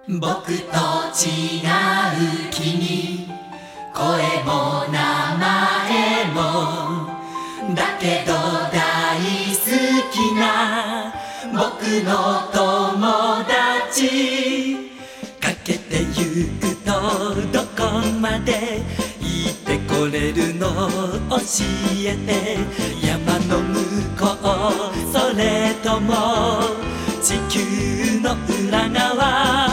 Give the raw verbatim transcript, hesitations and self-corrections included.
僕と違う君、声も名前もだけど大好きな僕の友達。かけてゆくとどこまで行ってこれるの教えて。山の向こうそれとも地球の裏側。